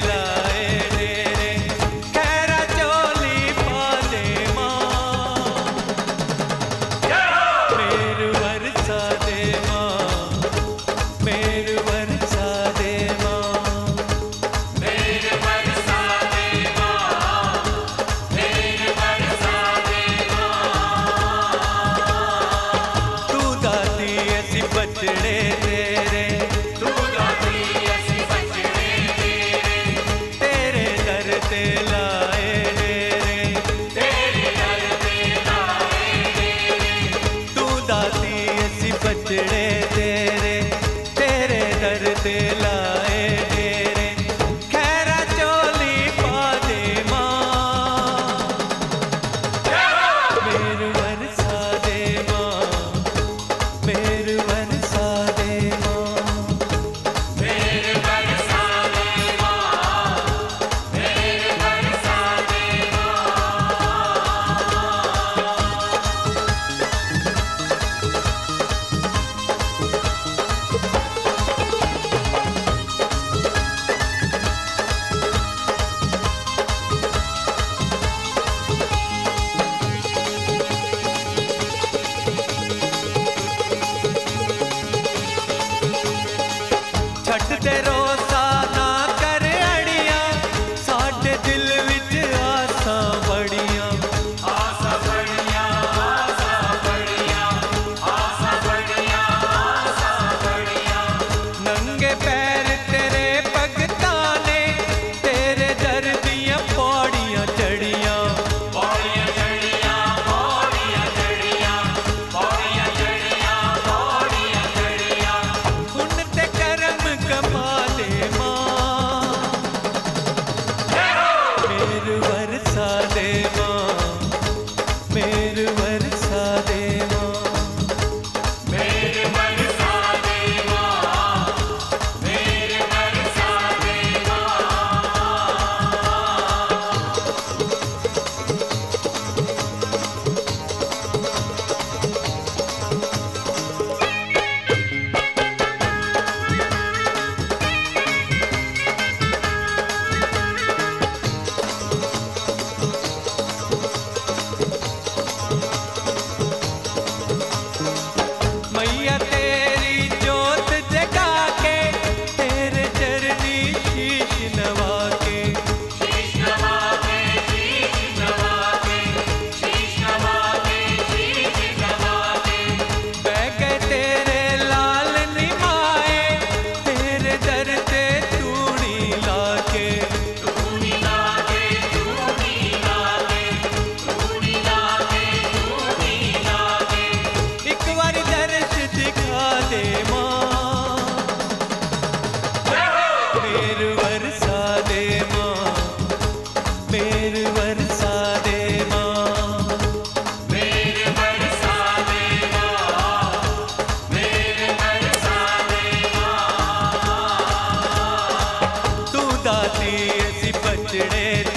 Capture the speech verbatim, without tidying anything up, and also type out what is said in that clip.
लाए डेरे, खैरा चोली पा दे मां, मेर वरसा दे मां, मेर वरसा दे मां, मेर वरसा दे मां, मेर वरसा दे मां। तू दाती ऐसी बचड़े तेरे, तू दाती ऐसी बचड़े तेरे, तेरे दर ते लाए डेरे, तेरे दर ते लाए डेरे। तू दाती ऐसी बचड़े तेरे, तेरे दर ते लाए डेरे, खैरा चोली पा दे मां, मेर वरसा दे मां, मेर वरसा दे मां, मेर वरसा दे मां, मेर वरसा दे मां। छट दे रोसा ना कर अड़ियां, साडे दिल विच आसां बड़ियां, आसा बड़ियां, आसा बड़ियां, आसा बड़ियां, आसा बड़ियां। नंगे पैर तेरे भगतां ने, तेरे दर दियां पौड़ियां चढ़ियां, पौड़ियां चढ़ियां, पौड़ियां चढ़ियां, पौड़ियां चढ़ियां, पौड़ियां चढ़ियां। हुन ते करम कमा दे मां, मेर वरसा दे मां, मेर वरसा दे मां, मेर वरसा दे मां, मेर वरसा दे मां। मैया तेरी जोत जगा के, तेरे चरनी शीश नवा के, शीश नवा के, शीश नवा के, शीश नवा के, शीश नवा के। बह गए तेरे लाल निमाए, तेरे दर ते तूड़ी लाके, तूनी लागे, तूनी लागे, तूनी लागे, तूनी लागे। एक बारी दर्श दिखा दे मां, मेर वरसा दे मां, मेर वरसा दे मां, मेर वरसा दे मां, मेर वरसा दे मां। तू दाती ऐसी बचड़े